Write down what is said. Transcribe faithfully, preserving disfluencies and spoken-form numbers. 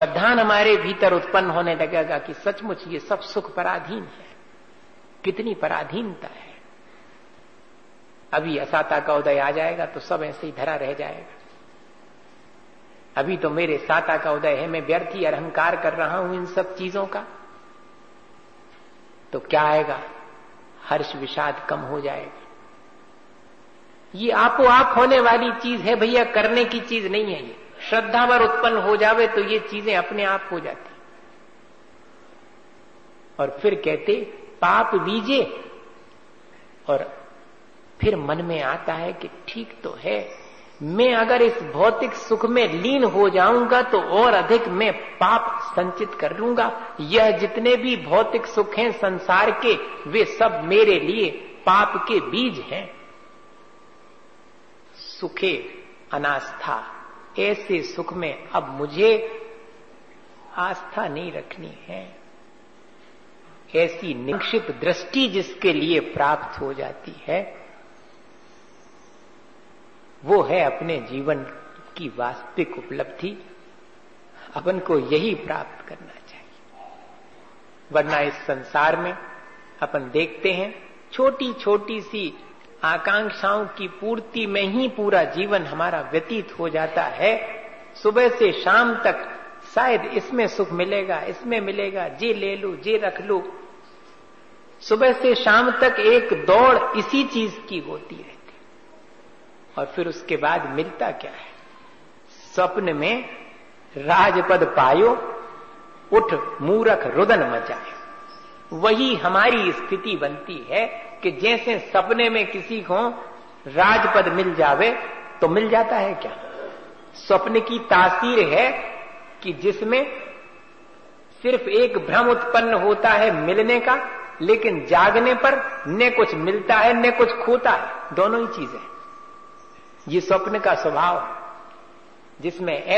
श्रद्धान हमारे भीतर उत्पन्न होने लगेगा कि सचमुच ये सब सुख पराधीन है। कितनी पराधीनता है। अभी असाता का उदय आ जाएगा तो सब ऐसे ही धरा रह जाएगा। अभी तो मेरे साता का उदय है, मैं व्यर्थ ही अहंकार कर रहा हूं इन सब चीजों का, तो क्या आएगा? हर्ष विषाद कम हो जाएगा। ये आपो आप होने वाली चीज है भैया, करने की चीज नहीं है। ये श्रद्धा पर उत्पन्न हो जावे तो ये चीजें अपने आप हो जाती। और फिर कहते पाप बीजे, और फिर मन में आता है कि ठीक तो है, मैं अगर इस भौतिक सुख में लीन हो जाऊंगा तो और अधिक मैं पाप संचित कर लूंगा। यह जितने भी भौतिक सुख हैं संसार के, वे सब मेरे लिए पाप के बीज हैं। सुखे अनास्था, ऐसे सुख में अब मुझे आस्था नहीं रखनी है। ऐसी निक्षिप दृष्टि जिसके लिए प्राप्त हो जाती है, वो है अपने जीवन की वास्तविक उपलब्धि। अपन को यही प्राप्त करना चाहिए। वरना इस संसार में अपन देखते हैं छोटी छोटी सी आकांक्षाओं की पूर्ति में ही पूरा जीवन हमारा व्यतीत हो जाता है। सुबह से शाम तक शायद इसमें सुख मिलेगा, इसमें मिलेगा, जे ले लूं, जे रख लूं। सुबह से शाम तक एक दौड़ इसी चीज की होती रहती, और फिर उसके बाद मिलता क्या है? स्वप्न में राजपद पायो, उठ मूरख रुदन मचाए। वही हमारी स्थिति बनती है कि जैसे सपने में किसी को राजपद मिल जावे तो मिल जाता है क्या? स्वप्न की तासीर है कि जिसमें सिर्फ एक भ्रम उत्पन्न होता है मिलने का, लेकिन जागने पर न कुछ मिलता है न कुछ खोता है, दोनों ही चीजें। ये स्वप्न का स्वभाव, जिसमें